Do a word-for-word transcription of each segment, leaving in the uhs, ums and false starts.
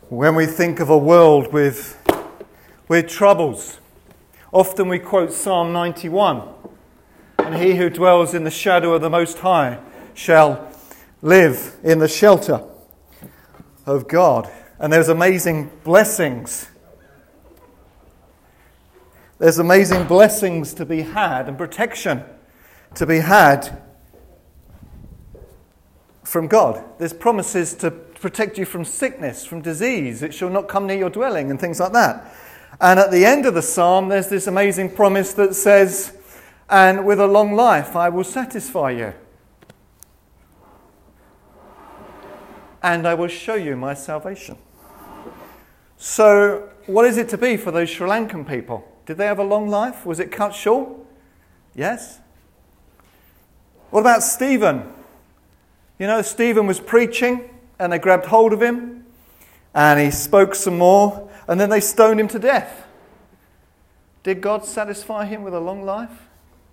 When we think of a world with, with troubles, often we quote Psalm ninety-one. And he who dwells in the shadow of the Most High shall live in the shelter of God. And there's amazing blessings. There's amazing blessings to be had and protection to be had from God. There's promises to protect you from sickness, from disease. It shall not come near your dwelling and things like that. And at the end of the psalm, there's this amazing promise that says, and with a long life I will satisfy you. And I will show you my salvation. So, what is it to be for those Sri Lankan people? Did they have a long life? Was it cut short? Yes. What about Stephen? You know, Stephen was preaching and they grabbed hold of him and he spoke some more and then they stoned him to death. Did God satisfy him with a long life?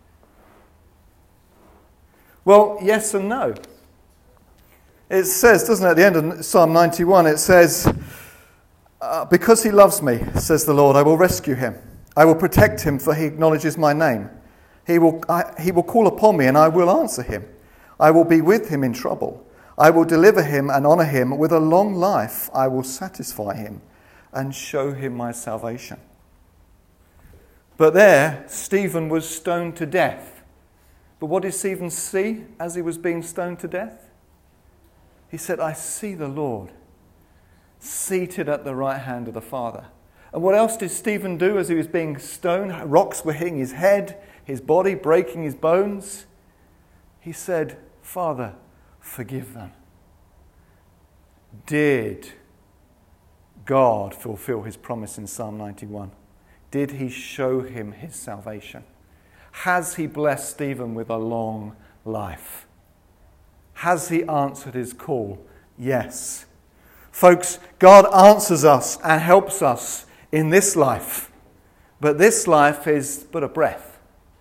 Well, yes and no. It says, doesn't it, at the end of Psalm ninety-one, it says, uh, because he loves me, says the Lord, I will rescue him. I will protect him, for he acknowledges my name. He will, I, he will call upon me, and I will answer him. I will be with him in trouble. I will deliver him and honor him. With a long life I will satisfy him and show him my salvation. But there, Stephen was stoned to death. But what did Stephen see as he was being stoned to death? He said, I see the Lord seated at the right hand of the Father. And what else did Stephen do as he was being stoned? Rocks were hitting his head, his body, breaking his bones. He said, Father, forgive them. Did God fulfill his promise in Psalm ninety-one? Did he show him his salvation? Has he blessed Stephen with a long life? Has he answered his call? Yes. Folks, God answers us and helps us in this life. But this life is but a breath.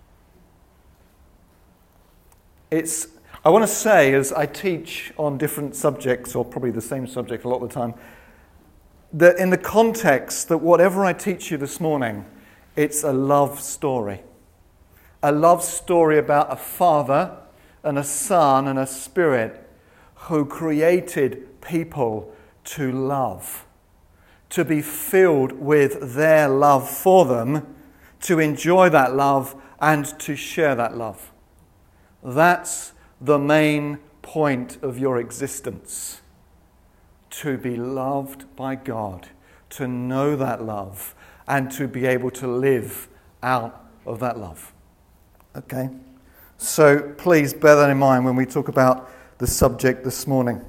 It's, I want to say, as I teach on different subjects, or probably the same subject a lot of the time, that in the context that whatever I teach you this morning, it's a love story. A love story about a father and a son and a spirit who created people to love, to be filled with their love for them, to enjoy that love and to share that love. That's the main point of your existence. To be loved by God, to know that love, and to be able to live out of that love. Okay? So please bear that in mind when we talk about the subject this morning.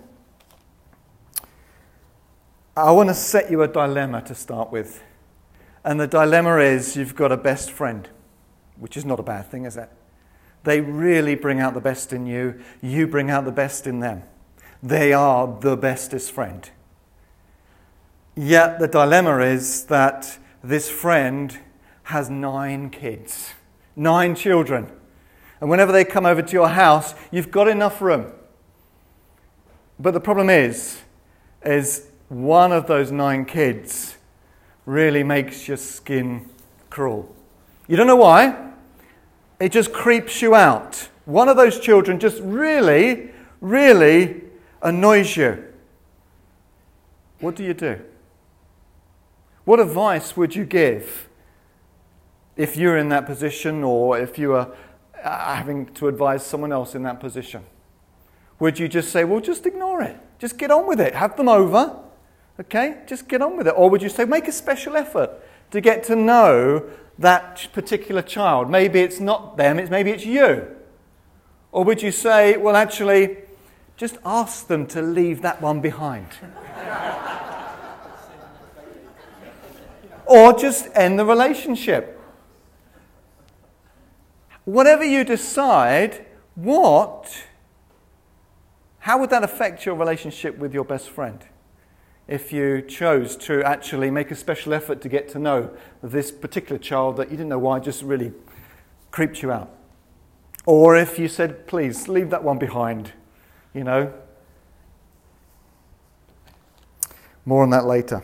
I want to set you a dilemma to start with. And the dilemma is you've got a best friend, which is not a bad thing, is it? They really bring out the best in you. You bring out the best in them. They are the bestest friend. Yet the dilemma is that this friend has nine kids, nine children. And whenever they come over to your house, you've got enough room. But the problem is, is one of those nine kids really makes your skin crawl. You don't know why. It just creeps you out. One of those children just really, really annoys you. What do you do? What advice would you give if you're in that position, or if you are having to advise someone else in that position? Would you just say, well, just ignore it. Just get on with it. Have them over. Okay? Just get on with it. Or would you say, make a special effort to get to know that particular child? Maybe it's not them, it's maybe it's you. Or would you say, well, actually, just ask them to leave that one behind? Or just end the relationship. Whatever you decide, what, how would that affect your relationship with your best friend? If you chose to actually make a special effort to get to know this particular child that you didn't know why just really creeped you out. Or if you said, please, leave that one behind, you know. More on that later.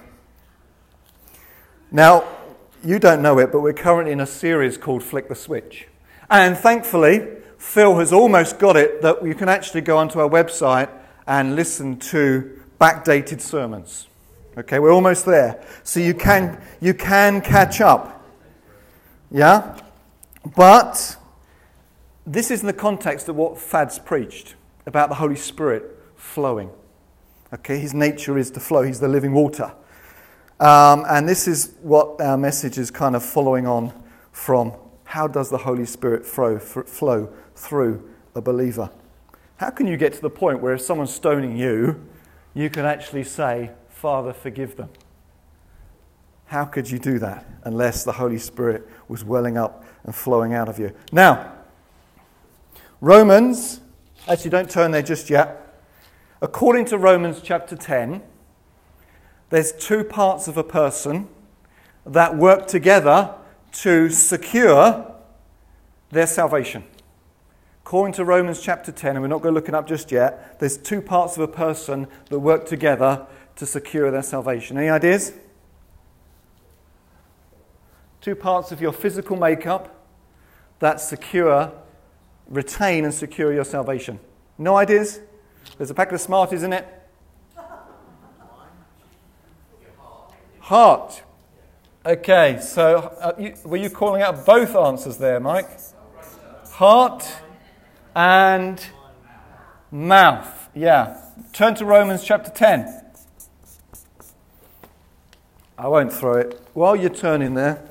Now, you don't know it, but we're currently in a series called Flick the Switch. And thankfully, Phil has almost got it that you can actually go onto our website and listen to backdated sermons. Okay, we're almost there. So you can you can catch up. Yeah? But this is in the context of what Fad's preached about the Holy Spirit flowing. Okay, his nature is to flow. He's the living water. Um, and this is what our message is kind of following on from. How does the Holy Spirit flow, flow through a believer? How can you get to the point where if someone's stoning you, you can actually say, Father, forgive them? How could you do that unless the Holy Spirit was welling up and flowing out of you? Now, Romans, actually don't turn there just yet. According to Romans chapter ten, there's two parts of a person that work together to secure their salvation. According to Romans chapter ten, and we're not going to look it up just yet, there's two parts of a person that work together to secure their salvation. Any ideas? Two parts of your physical makeup that secure, retain and secure your salvation. No ideas? There's a packet of Smarties in it. Heart. Okay, so uh, you, were you calling out both answers there, Mike? Heart and mouth. Yeah. Turn to Romans chapter ten. I won't throw it. While you're turning there,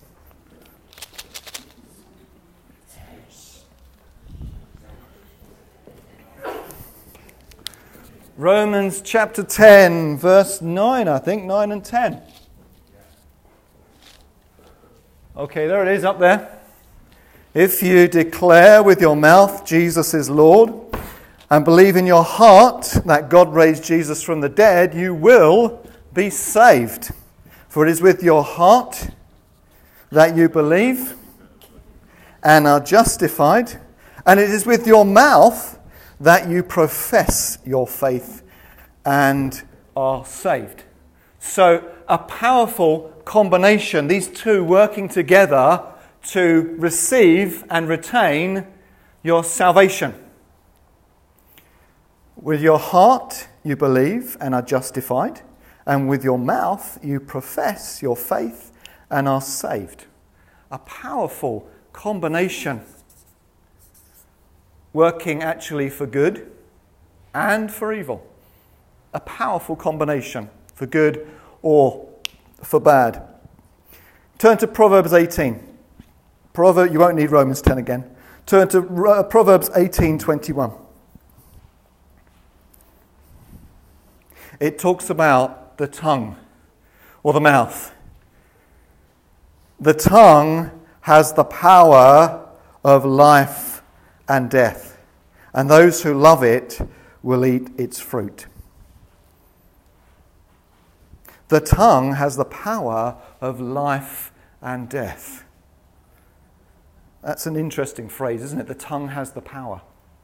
Romans chapter ten, verse nine, I think, nine and ten. Okay, there it is up there. If you declare with your mouth Jesus is Lord and believe in your heart that God raised Jesus from the dead, you will be saved. For it is with your heart that you believe and are justified, and it is with your mouth that you profess your faith and are saved. So a powerful combination, these two working together to receive and retain your salvation. With your heart you believe and are justified, and with your mouth you profess your faith and are saved. A powerful combination, working actually for good and for evil. A powerful combination for good or for bad. Turn to Proverbs eighteen. Proverb, you won't need Romans ten again. Turn to uh, Proverbs eighteen twenty-one. It talks about the tongue or the mouth. The tongue has the power of life and death, and those who love it will eat its fruit. The tongue has the power of life and death. That's an interesting phrase, isn't it? The tongue has the power.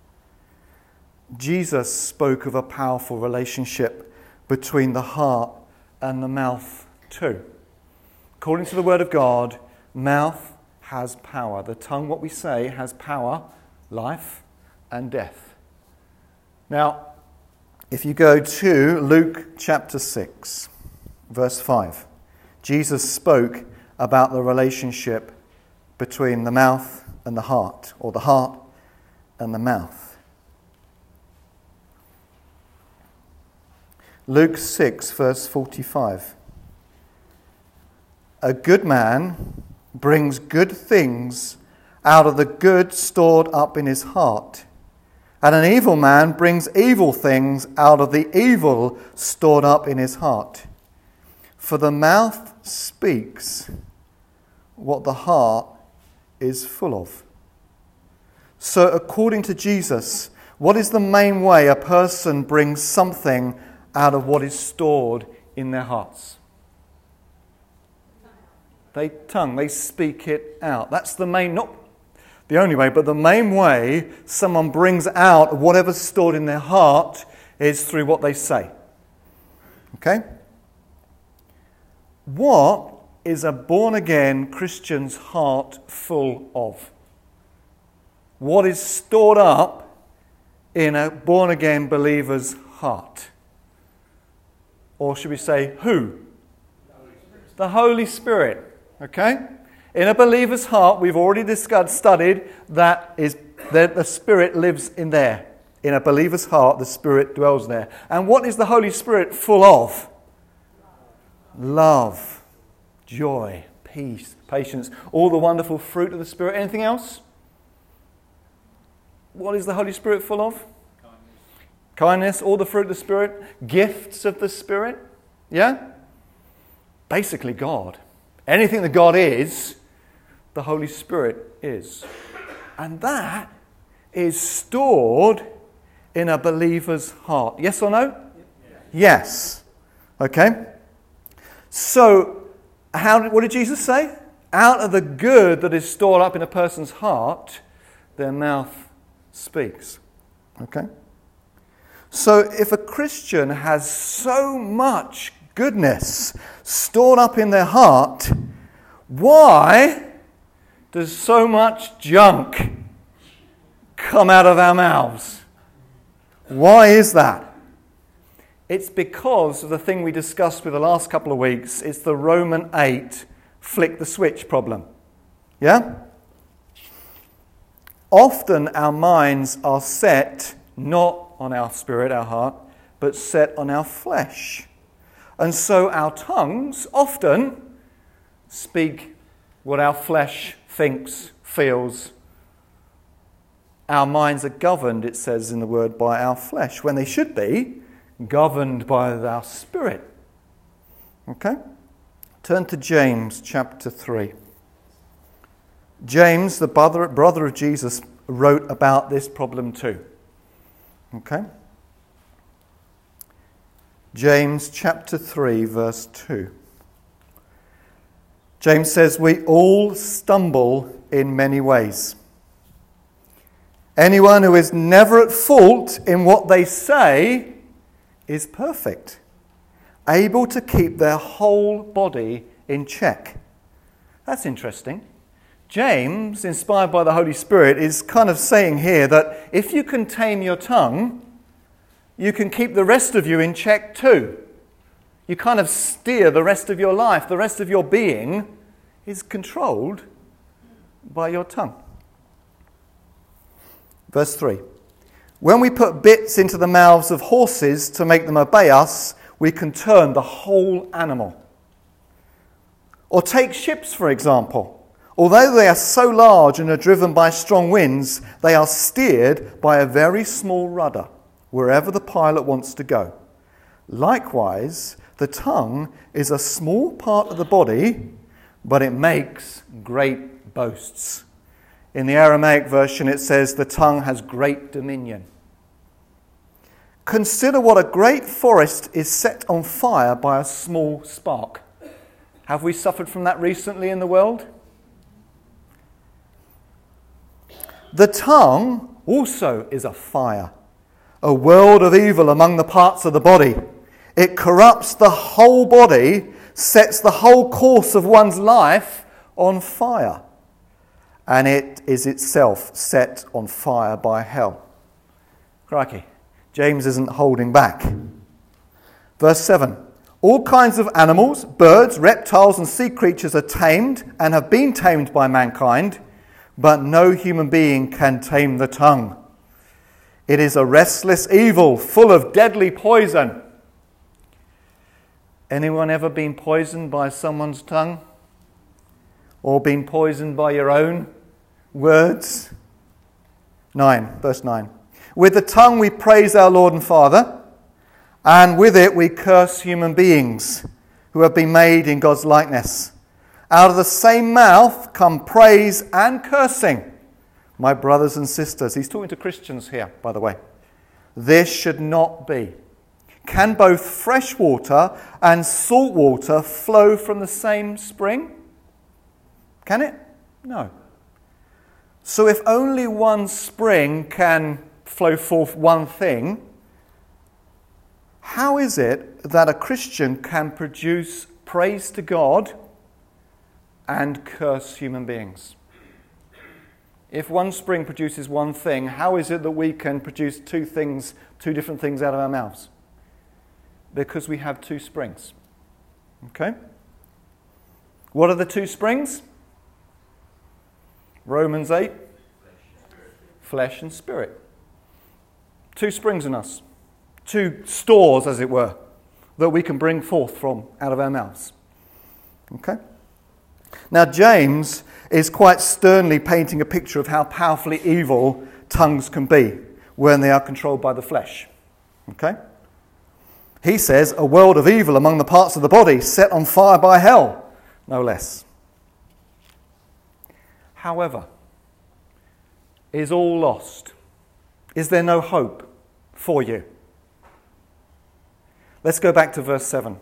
Jesus spoke of a powerful relationship between the heart and the mouth too. According to the Word of God, mouth has power. The tongue, what we say, has power, life and death. Now, if you go to Luke chapter six, verse five, Jesus spoke about the relationship between the mouth and the heart, or the heart and the mouth. Luke six, verse forty-five. A good man brings good things out of the good stored up in his heart, and an evil man brings evil things out of the evil stored up in his heart. For the mouth speaks what the heart is full of. So according to Jesus, what is the main way a person brings something out of what is stored in their hearts? They tongue, they speak it out. That's the main, not the only way, but the main way someone brings out whatever's stored in their heart is through what they say. Okay? What is a born-again Christian's heart full of? What is stored up in a born-again believer's heart? Or should we say, who? The Holy Spirit. Okay? In a believer's heart, we've already discussed, studied, that is that the Spirit lives in there. In a believer's heart, the Spirit dwells there. And what is the Holy Spirit full of? Love, joy, peace, patience, all the wonderful fruit of the Spirit. Anything else? What is the Holy Spirit full of? Kindness. Kindness, all the fruit of the Spirit, gifts of the Spirit. Yeah? Basically God. Anything that God is, the Holy Spirit is. And that is stored in a believer's heart. Yes or no? Yes. Okay. So, how? What did Jesus say? Out of the good that is stored up in a person's heart, their mouth speaks. Okay? So, if a Christian has so much goodness stored up in their heart, why does so much junk come out of our mouths? Why is that? It's because of the thing we discussed with the last couple of weeks. It's the Roman eight flick the switch problem. Yeah? Often our minds are set not on our spirit, our heart, but set on our flesh. And so our tongues often speak what our flesh thinks, feels. Our minds are governed, it says in the word, by our flesh, when they should be governed by our spirit. Okay? Turn to James chapter three. James, the brother, brother of Jesus, wrote about this problem too. Okay? James chapter three, verse two. James says, we all stumble in many ways. Anyone who is never at fault in what they say is perfect, able to keep their whole body in check. That's interesting. James, inspired by the Holy Spirit, is kind of saying here that if you can tame your tongue, you can keep the rest of you in check too. You kind of steer the rest of your life. The rest of your being is controlled by your tongue. Verse three. When we put bits into the mouths of horses to make them obey us, we can turn the whole animal. Or take ships, for example. Although they are so large and are driven by strong winds, they are steered by a very small rudder, wherever the pilot wants to go. Likewise, the tongue is a small part of the body, but it makes great boasts. In the Aramaic version, it says, the tongue has great dominion. Consider what a great forest is set on fire by a small spark. Have we suffered from that recently in the world? The tongue also is a fire, a world of evil among the parts of the body. It corrupts the whole body, sets the whole course of one's life on fire. And it is itself set on fire by hell. Crikey. James isn't holding back. Verse seven. All kinds of animals, birds, reptiles and sea creatures are tamed and have been tamed by mankind, but no human being can tame the tongue. It is a restless evil, full of deadly poison. Anyone ever been poisoned by someone's tongue? Or been poisoned by your own words? Nine, verse nine. With the tongue we praise our Lord and Father, and with it we curse human beings who have been made in God's likeness. Out of the same mouth come praise and cursing. My brothers and sisters, he's talking to Christians here, by the way. This should not be. Can both fresh water and salt water flow from the same spring? Can it? No. So if only one spring can flow forth one thing, how is it that a Christian can produce praise to God and curse human beings. If one spring produces one thing, how is it that we can produce two things, two different things out of our mouths? Because we have two springs. Okay? What are the two springs? Romans eight. Flesh and spirit. Two springs in us. Two stores, as it were, that we can bring forth from out of our mouths. Okay? Now, James is quite sternly painting a picture of how powerfully evil tongues can be when they are controlled by the flesh. Okay? He says, a world of evil among the parts of the body, set on fire by hell, no less. However, is all lost? Is there no hope for you? Let's go back to verse seven.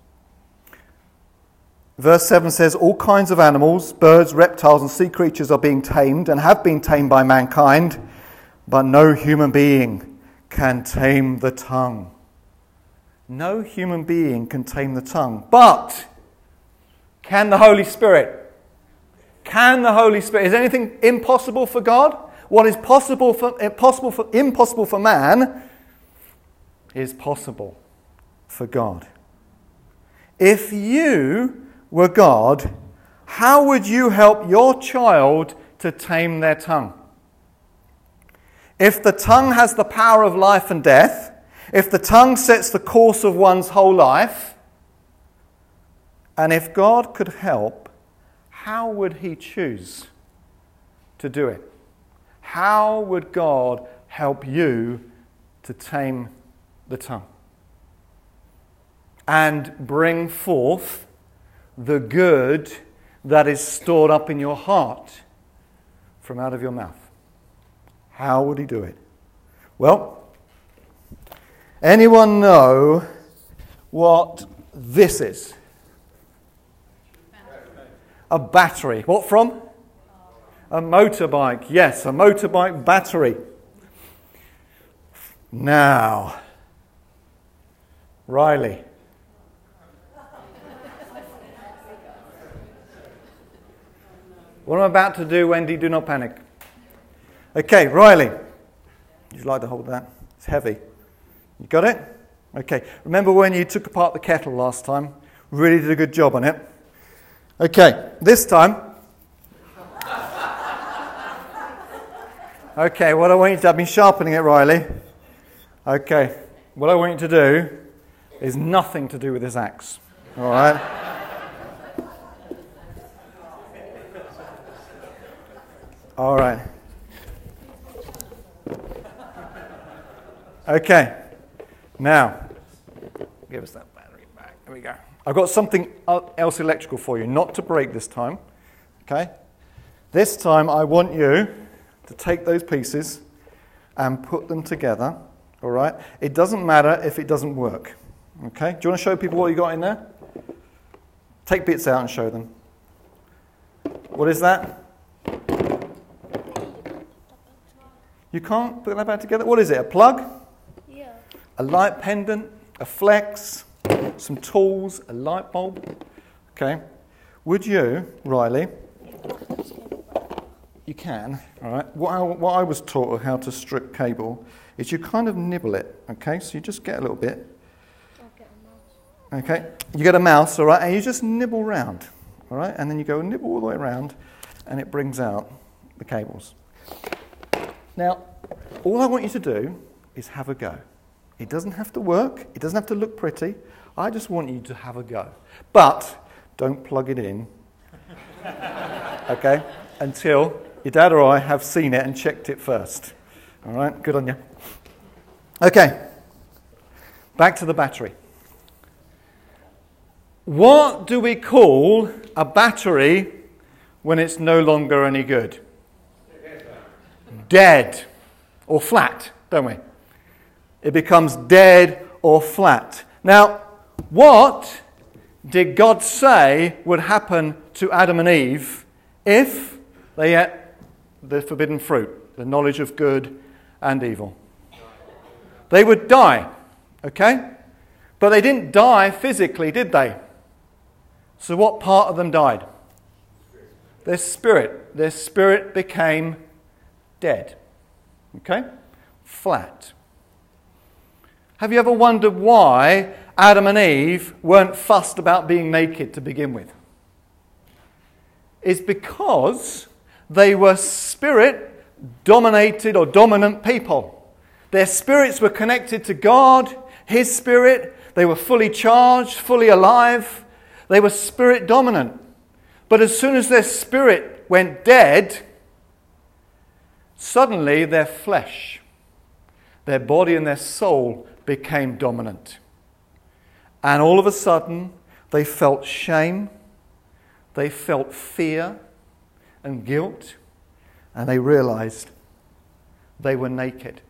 Verse seven says, all kinds of animals, birds, reptiles and sea creatures are being tamed and have been tamed by mankind, but no human being can tame the tongue. No human being can tame the tongue. But can the Holy Spirit? Can the Holy Spirit? Is anything impossible for God? What is possible for, impossible for, impossible for man is possible for God. If you were God, how would you help your child to tame their tongue? If the tongue has the power of life and death, if the tongue sets the course of one's whole life, and if God could help, how would he choose to do it? How would God help you to tame the tongue and bring forth the good that is stored up in your heart from out of your mouth? How would he do it? Well, anyone know what this is? A battery. What from? A motorbike. Yes, a motorbike battery. Now, Riley. What I'm about to do, Wendy, do not panic. Okay, Riley. Would you like to hold that? It's heavy. You got it? Okay. Remember when you took apart the kettle last time? Really did a good job on it. Okay, this time. Okay, what I want you to do, I've been sharpening it, Riley. Okay, what I want you to do is nothing to do with this axe. All right? All right. Okay. Now, give us that battery back. There we go. I've got something else electrical for you, not to break this time. Okay? This time I want you to take those pieces and put them together. All right? It doesn't matter if it doesn't work. Okay? Do you want to show people what you got in there? Take bits out and show them. What is that? You can't put that back together? What is it? A plug? Yeah. A light pendant? A flex? Some tools? A light bulb? Okay. Would you, Riley? You can. All right. What I, what I was taught of how to strip cable is you kind of nibble it. Okay. So you just get a little bit. I'll get a mouse. Okay. You get a mouse, all right, and you just nibble round. All right. And then you go nibble all the way around, and it brings out the cables. Now, all I want you to do is have a go. It doesn't have to work. It doesn't have to look pretty. I just want you to have a go. But don't plug it in, okay, until your dad or I have seen it and checked it first. All right, good on you. Okay, back to the battery. What do we call a battery when it's no longer any good? Dead or flat, don't we? It becomes dead or flat. Now, what did God say would happen to Adam and Eve if they ate the forbidden fruit, the knowledge of good and evil? They would die, okay? But they didn't die physically, did they? So what part of them died? Their spirit. Their spirit became dead. Okay? Flat. Have you ever wondered why Adam and Eve weren't fussed about being naked to begin with? It's because they were spirit-dominated or dominant people. Their spirits were connected to God, His Spirit. They were fully charged, fully alive. They were spirit-dominant. But as soon as their spirit went dead, suddenly their flesh, their body and their soul became dominant. And all of a sudden, they felt shame, they felt fear and guilt, and they realized they were naked.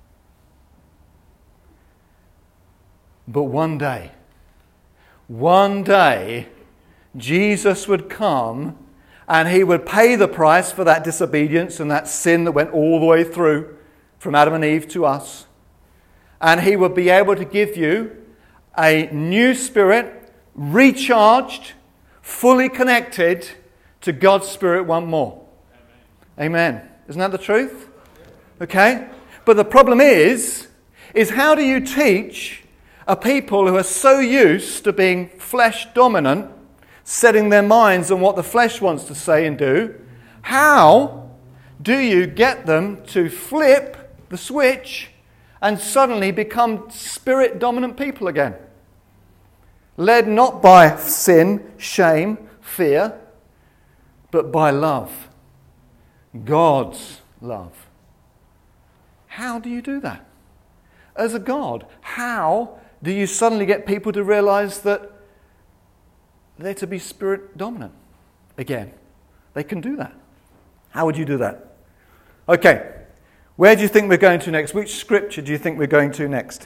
But one day, one day, Jesus would come and He would pay the price for that disobedience and that sin that went all the way through from Adam and Eve to us. And He would be able to give you a new spirit, recharged, fully connected to God's Spirit one more. Amen. Amen. Isn't that the truth? Okay? But the problem is, is how do you teach a people who are so used to being flesh dominant, setting their minds on what the flesh wants to say and do, how do you get them to flip the switch and suddenly become spirit-dominant people again? Led not by sin, shame, fear, but by love. God's love. How do you do that? As a God, how do you suddenly get people to realize that they're to be spirit-dominant again? They can do that. How would you do that? Okay. Where do you think we're going to next? Which scripture do you think we're going to next?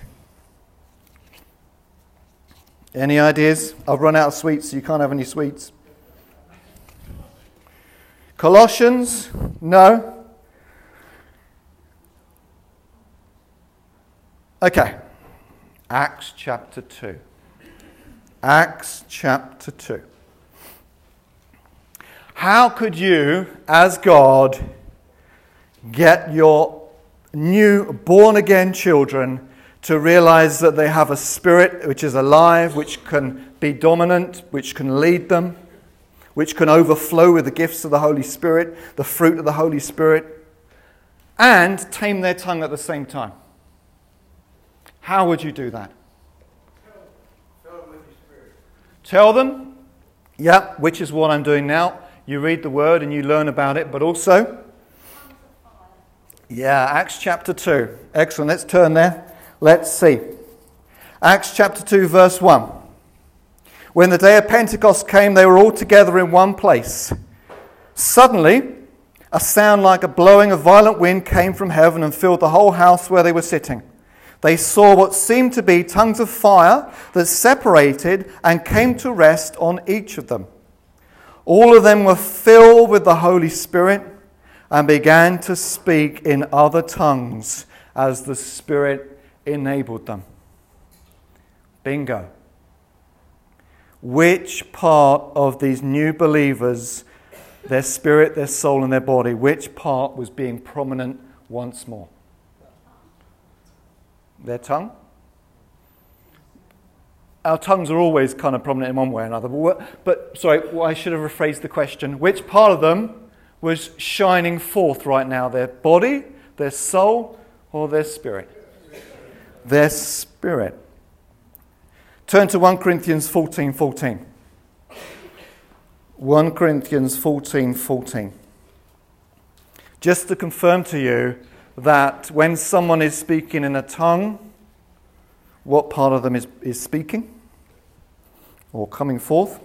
Any ideas? I've run out of sweets, so you can't have any sweets. Colossians? No. Okay. Acts chapter two. Acts chapter two. How could you, as God, get your new born-again children to realize that they have a spirit which is alive, which can be dominant, which can lead them, which can overflow with the gifts of the Holy Spirit, the fruit of the Holy Spirit, and tame their tongue at the same time? How would you do that? Tell, tell them with your spirit. Tell them, yeah, which is what I'm doing now. You read the word and you learn about it, but also, yeah, Acts chapter two. Excellent, let's turn there. Let's see. Acts chapter two, verse one. When the day of Pentecost came, they were all together in one place. Suddenly, a sound like a blowing of violent wind came from heaven and filled the whole house where they were sitting. They saw what seemed to be tongues of fire that separated and came to rest on each of them. All of them were filled with the Holy Spirit and began to speak in other tongues as the Spirit enabled them. Bingo. Which part of these new believers, their spirit, their soul, and their body, which part was being prominent once more? Their tongue? Our tongues are always kind of prominent in one way or another. But, but sorry, well, I should have rephrased the question. Which part of them was shining forth right now? Their body, their soul, or their spirit? Their spirit. Turn to First Corinthians fourteen fourteen. First Corinthians fourteen fourteen. Just to confirm to you that when someone is speaking in a tongue, what part of them is, is speaking or coming forth?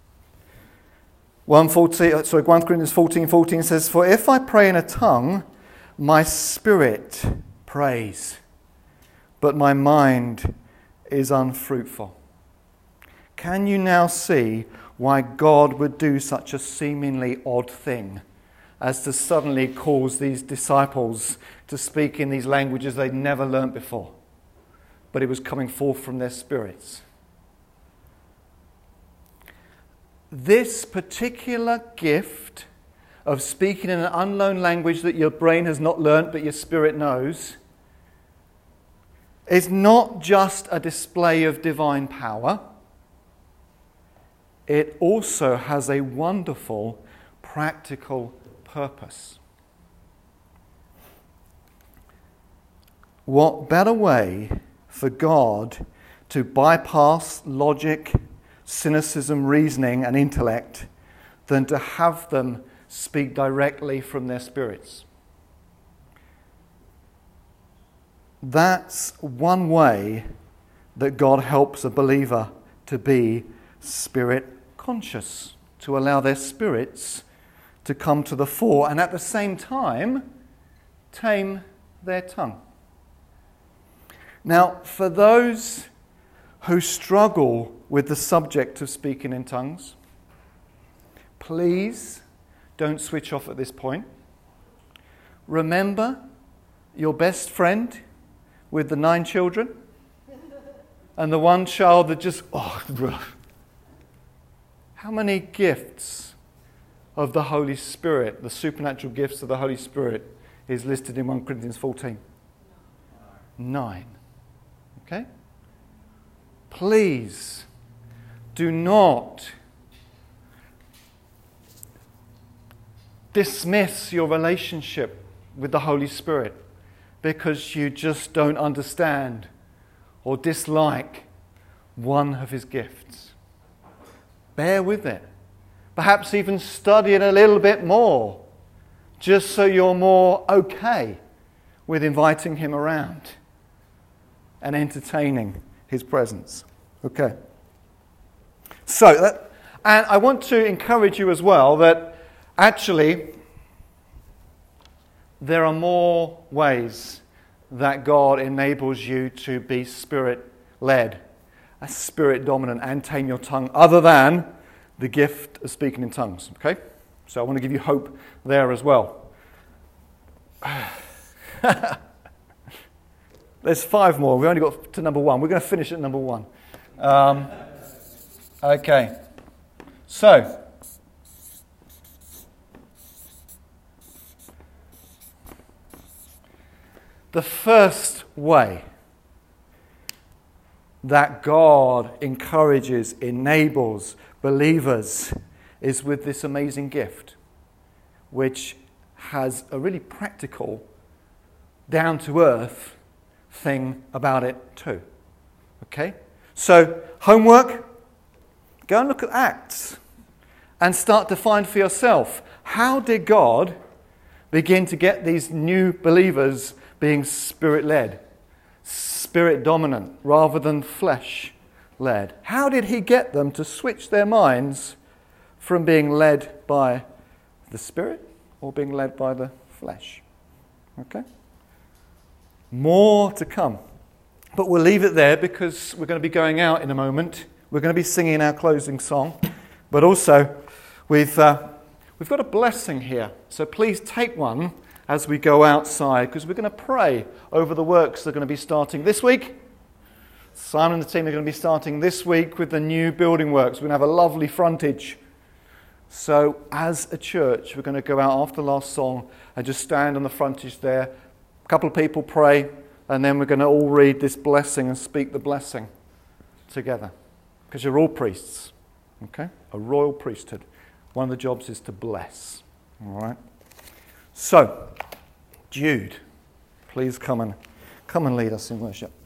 First Corinthians fourteen fourteen says, "For if I pray in a tongue, my spirit prays, but my mind is unfruitful." Can you now see why God would do such a seemingly odd thing as to suddenly cause these disciples to speak in these languages they'd never learnt before? But it was coming forth from their spirits. this particular gift of speaking in an unknown language that your brain has not learnt but your spirit knows is not just a display of divine power. It also has a wonderful practical purpose. What better way for God to bypass logic, cynicism, reasoning, and intellect than to have them speak directly from their spirits? That's one way that God helps a believer to be spirit conscious, to allow their spirits to come to the fore and at the same time tame their tongue. Now, for those who struggle with the subject of speaking in tongues, please don't switch off at this point. Remember your best friend with the nine children and the one child that just, oh, how many gifts of the Holy Spirit, the supernatural gifts of the Holy Spirit, is listed in First Corinthians fourteen? Nine. Okay? Please do not dismiss your relationship with the Holy Spirit because you just don't understand or dislike one of his gifts. Bear with it. Perhaps even study it a little bit more, just so you're more okay with inviting him around and entertaining his presence. Okay. So, that, and I want to encourage you as well that actually there are more ways that God enables you to be spirit-led, spirit-dominant, and tame your tongue other than the gift of speaking in tongues. Okay? So I want to give you hope there as well. There's five more. We've only got to number one. We're going to finish at number one. Um, okay. So, the first way that God encourages, enables believers is with this amazing gift, which has a really practical, down-to-earth thing about it too. Okay? So, homework, go and look at Acts and start to find for yourself, how did God begin to get these new believers being spirit-led, spirit-dominant, rather than flesh-led? How did he get them to switch their minds from being led by the Spirit or being led by the flesh? Okay? More to come. But we'll leave it there because we're going to be going out in a moment. We're going to be singing our closing song. But also, we've, uh, we've got a blessing here. So please take one as we go outside, because we're going to pray over the works that are going to be starting this week. Simon and the team are going to be starting this week with the new building works. We're going to have a lovely frontage. So as a church, we're going to go out after the last song and just stand on the frontage there. A couple of people pray, and then we're going to all read this blessing and speak the blessing together. Because you're all priests, okay? A royal priesthood. One of the jobs is to bless, all right? So, Jude, please come and come and lead us in worship.